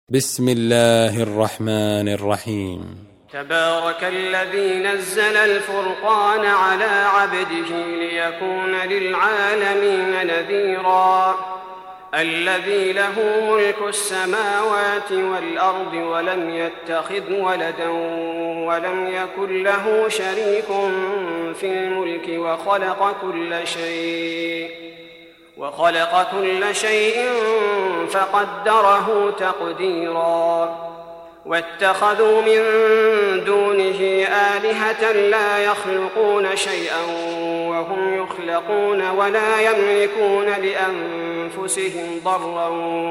بسم الله الرحمن الرحيم. تبارك الذي نزل الفرقان على عبده ليكون للعالمين نذيرا الذي له ملك السماوات والأرض ولم يتخذ ولدا ولم يكن له شريك في الملك وخلق كل شيء فقدره تقديرا واتخذوا من دونه آلهة لا يخلقون شيئا وهم يخلقون ولا يملكون لأنفسهم ضرا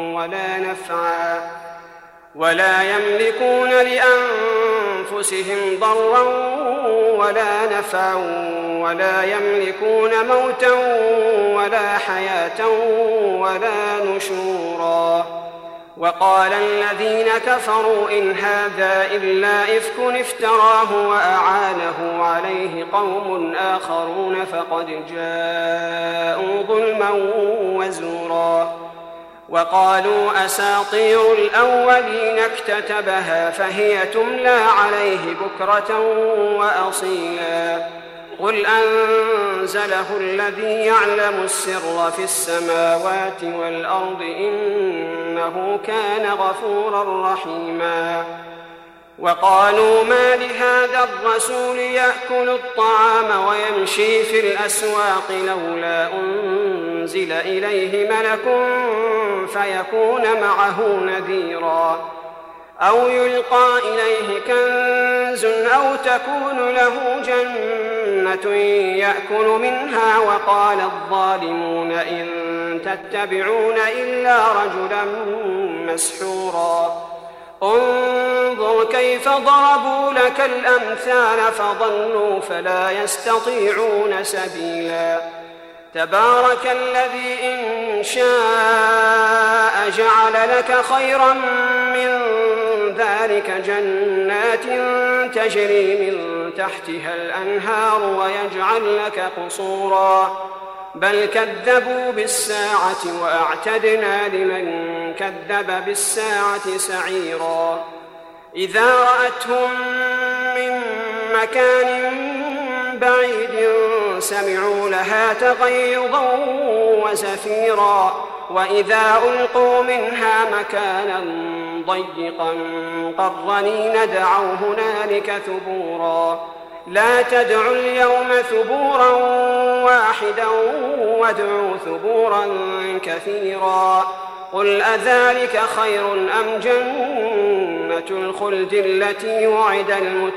ولا نفعا ولا يملكون موتا ولا حياة ولا نشورا. وقال الذين كفروا إن هذا إلا إفك افتراه وأعانه عليه قوم آخرون فقد جاءوا ظلما وزورا. وقالوا أساطير الأولين اكتتبها فهي تملى عليه بكرة وأصيلا. قل أنزله الذي يعلم السر في السماوات والأرض إنه كان غفورا رحيما. وقالوا ما لهذا الرسول يأكل الطعام ويمشي في الأسواق لولا أنزل إليه ملك فيكون معه نذيرا أو يلقى إليه كنز أو تكون له جنة يأكل منها. وقال الظالمون إن تتبعون إلا رجلا مسحورا. انظر كيف ضربوا لك الأمثال فضلوا فلا يستطيعون سبيلا. تبارك الذي إن شاء جعل لك خيرا من ذلك جنات تجري من تحتها الأنهار ويجعل لك قصورا. بل كذبوا بالساعة وأعتدنا لمن كذب بالساعة سعيرا. إذا رأتهم من مكان بعيد سمعوا لها تغيظا وزفيرا. وإذا ألقوا منها مكانا ضيقا مقرنين دعوا هنالك ثبورا. لا تدعوا اليوم ثبورا واحدا وادعوا ثبورا كثيرا. قل أذلك خير أم جنة الخلد التي وعد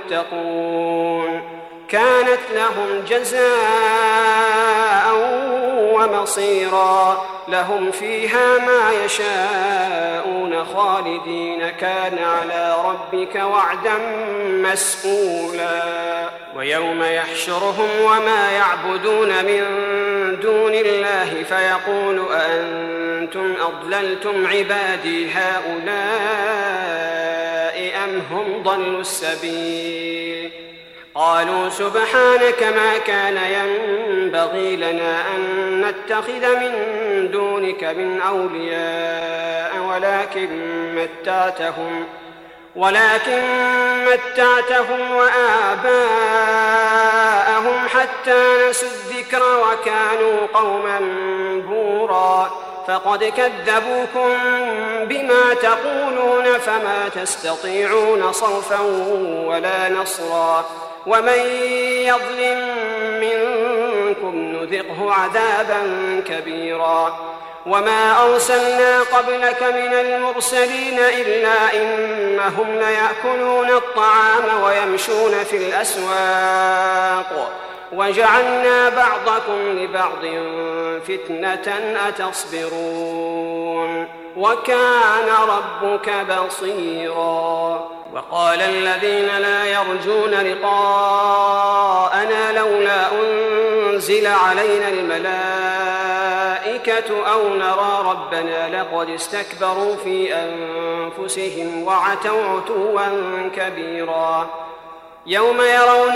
المتقون كانت لهم جزاء ومصيرا. لهم فيها ما يشاءون خالدين كان على ربك وعدا مسئولا. ويوم يحشرهم وما يعبدون من دون الله فيقول أأنتم أضللتم عبادي هؤلاء أم هم ضلوا السبيل. قالوا سبحانك ما كان ينبغي لنا أن نتخذ من دونك من أولياء ولكن متعتهم وآباءهم حتى نسوا الذكر وكانوا قوما بورا. فقد كذبوكم بما تقولون فما تستطيعون صرفا ولا نصرا. ومن يظلم منكم نذقه عذابا كبيرا. وما أرسلنا قبلك من المرسلين إلا إنهم ليأكلون الطعام ويمشون في الأسواق وجعلنا بعضكم لبعض فتنة أتصبرون وكان ربك بصيرا. وقال الذين لا يرجون لقاءنا لولا أنزل علينا الملائكة أو نرى ربنا لقد استكبروا في أنفسهم وعتوا عتوا كبيرا. يوم يرون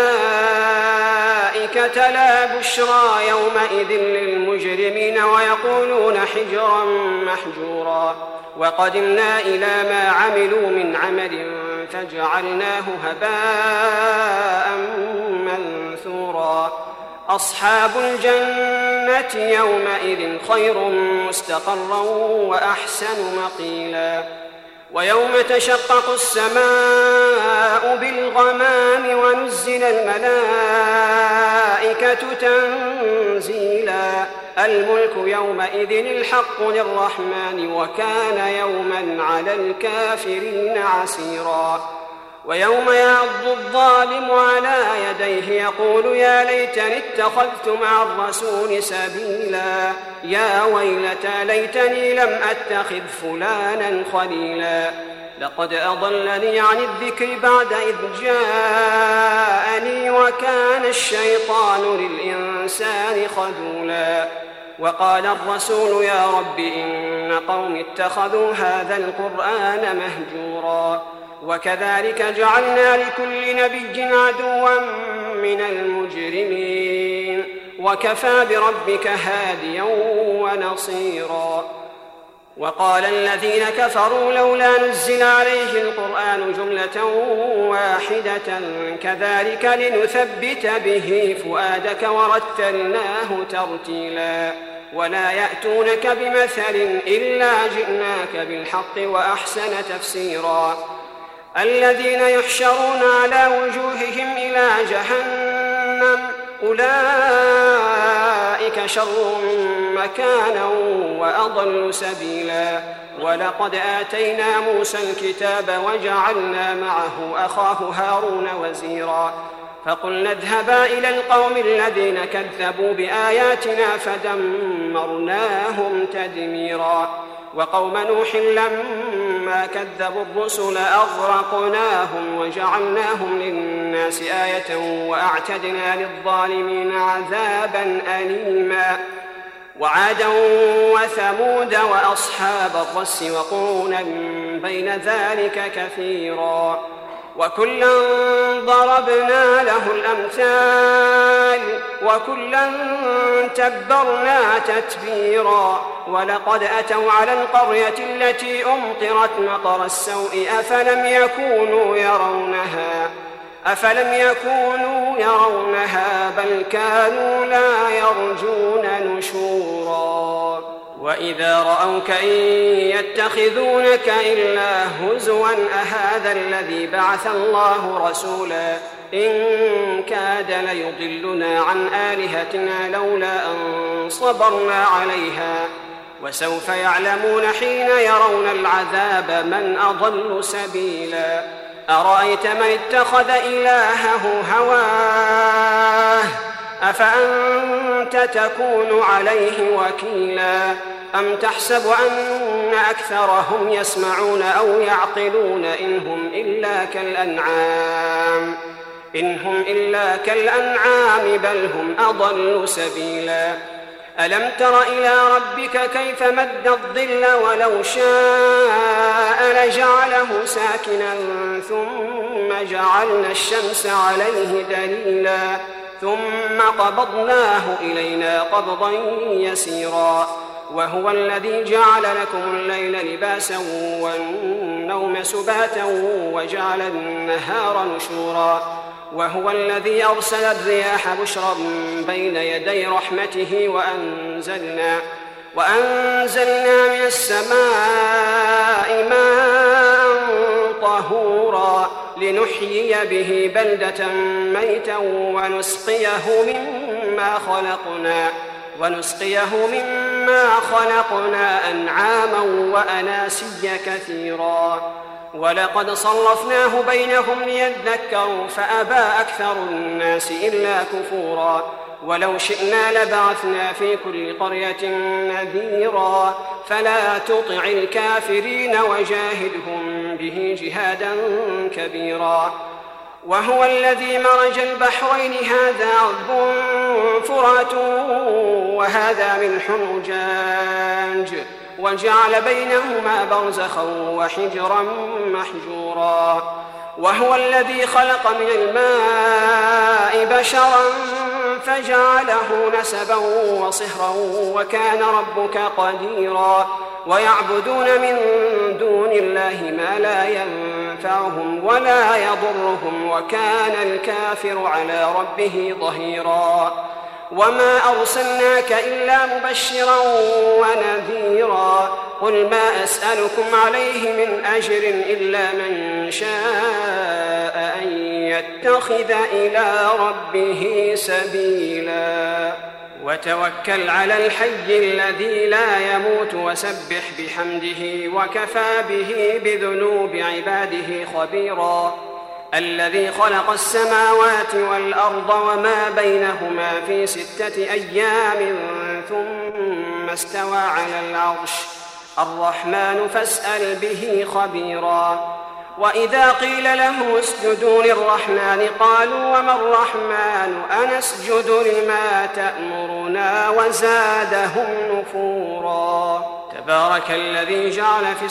الملائكة لا بشرى يومئذ للمجرمين ويقولون حجرا محجورا. وقدمنا إلى ما عملوا من عمل فجعلناه هباء منثورا أصحاب الجنة يومئذ خير مستقرا وأحسن مقيلا ويوم تشقق السماء بالغمام ونزل الملائكة تنزيلا الملك يومئذ الحق للرحمن وكان يوما على الكافرين عسيرا ويوم يعض الظالم على يديه يقول يا ليتني اتخذت مع الرسول سبيلا يا ويلتى ليتني لم أتخذ فلانا خليلا لقد أضلني عن الذكر بعد إذ جاءني وكان الشيطان للإنسان خذولا وقال الرسول يا رب إن قوم اتخذوا هذا القرآن مهجورا وكذلك جعلنا لكل نبي عدوا من المجرمين وكفى بربك هاديا ونصيرا وقال الذين كفروا لولا نزل عليه القرآن جملة واحدة كذلك لنثبت به فؤادك ورتلناه ترتيلا ولا يأتونك بمثل إلا جئناك بالحق وأحسن تفسيرا الذين يحشرون على وجوههم إلى جهنم أولئك شر مكانا وأضل سبيلا ولقد آتينا موسى الكتاب وجعلنا معه أخاه هارون وزيرا فقلنا اذهبا إلى القوم الذين كذبوا بآياتنا فدمرناهم تدميرا وقوم نوح لما كذبوا الرسل أغرقناهم وجعلناهم للناس آية وأعتدنا للظالمين عذابا أليما وعادا وثمود وأصحاب الرس وقرونا بين ذلك كثيرا وكلا ضربنا له الأمثال وكلا تبرنا تتبيرا ولقد أتوا على القرية التي أمطرت مطر السوء أفلم يكونوا يرونها بل كانوا لا يرجون نشورا وإذا رأوك إن يتخذونك إلا هزوا أهذا الذي بعث الله رسولا إن كاد ليضلنا عن آلهتنا لولا أن صبرنا عليها وسوف يعلمون حين يرون العذاب من أضل سبيلا أرأيت من اتخذ إلهه هواه أفأنت تكون عليه وكيلا أم تحسب أن أكثرهم يسمعون أو يعقلون إن هم إلا كالأنعام بل هم أضل سبيلا ألم تر إلى ربك كيف مد الظل ولو شاء لجعله ساكنا ثم جعلنا الشمس عليه دليلا ثم قبضناه إلينا قبضا يسيرا وهو الذي جعل لكم الليل لباسا والنوم سباتا وجعل النهار نشورا وهو الذي أرسل الرياح بشرا بين يدي رحمته وأنزلنا من السماء ماء طهورا لنحيي به بلدة ميتا ونسقيه مما خلقنا أنعاما وأناسيا كثيرا ولقد صرفناه بينهم ليذكروا فأبى أكثر الناس إلا كفورا ولو شئنا لبعثنا في كل قرية نذيرا فلا تطع الكافرين وجاهدهم به جهادا كبيرا وهو الذي مرج البحرين هذا عذب فرات وهذا ملح أجاج وجعل بينهما برزخا وحجرا محجورا وهو الذي خلق من الماء بشرا فجعله نسبا وصهرا وكان ربك قديرا ويعبدون من دون الله ما لا ينفعهم ولا يضرهم، وكان الكافر على ربه ظهيرا. وما أرسلناك إلا مبشرا ونذيرا. قل ما أسألكم عليه من أجر إلا من شاء أن يتخذ إلى ربه سبيلا. وتوكل على الحي الذي لا يموت وسبح بحمده وكفى به بذنوب عباده خبيرا. الذي خلق السماوات والأرض وما بينهما في 6 أيام ثم استوى على العرش الرحمن فاسأل به خبيرا. وإذا قيل له اسجدوا للرحمن قالوا وما الرحمن أنسجد لما تأمرنا وزادهم نفورا. تبارك الذي جعل في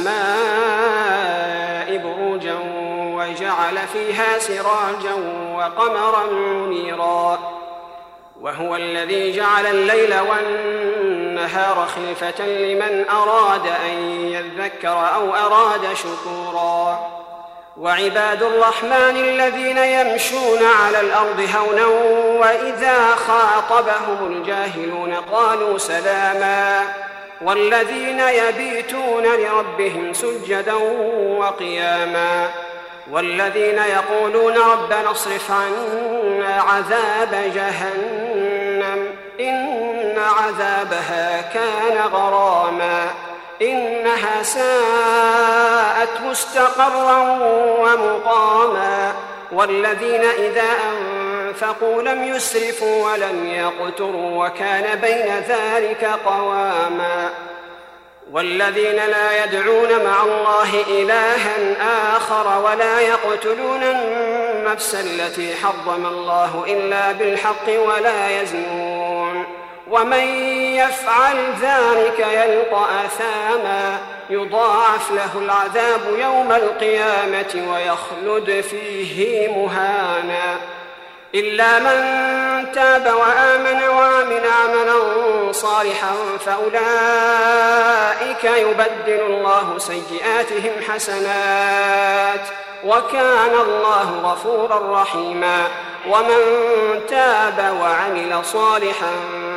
السماء بروجا وجعل فيها سراجا وقمرا منيرا. وهو الذي جعل الليل والنهار خلفة لمن أراد أن يذكر أو أراد شكورا. وعباد الرحمن الذين يمشون على الأرض هونا وإذا خاطبهم الجاهلون قالوا سلاما. والذين يبيتون لربهم سجدا وقياما. والذين يقولون ربنا اصرف عنا عذاب جهنم إن عذابها كان غراما إنها ساءت مستقرا ومقاما. والذين إذا أنفقوا لم يسرفوا ولم يقتروا وكان بين ذلك قواما. والذين لا يدعون مع الله إلها آخر ولا يقتلون النفس التي حرم الله إلا بالحق ولا يزنون. ومن يفعل ذلك يلقى أثاما يضاعف له العذاب يوم القيامة ويخلد فيه مهانا. إلا من تاب وآمن وعمل عملا صالحا فأولئك يبدل الله سيئاتهم حسنات وكان الله غفورا رحيما. ومن تاب وعمل صالحا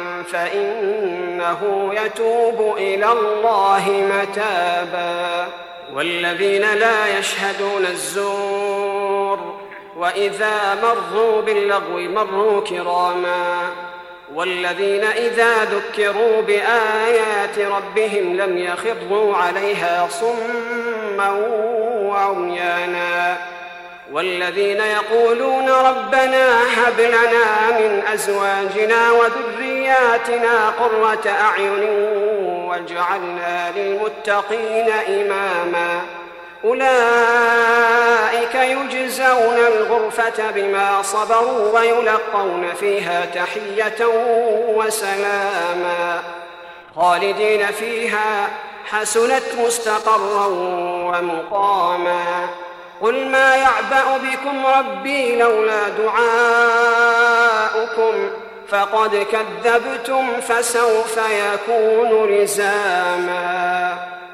فإنه يتوب إلى الله متابا. والذين لا يشهدون الزور وإذا مروا باللغو مروا كراما. والذين إذا ذكروا بآيات ربهم لم يخروا عليها صما وعميانا. والذين يقولون ربنا هب لنا من أزواجنا وذرياتنا قرة أعين واجعلنا للمتقين إماما. أولئك يجزون الغرفة بما صبروا ويلقون فيها تحية وسلاما خالدين فيها حسنت مستقرا ومقاما. قل ما يعبأ بكم ربي لولا دعاؤكم فقد كذبتم فسوف يكون لزاما.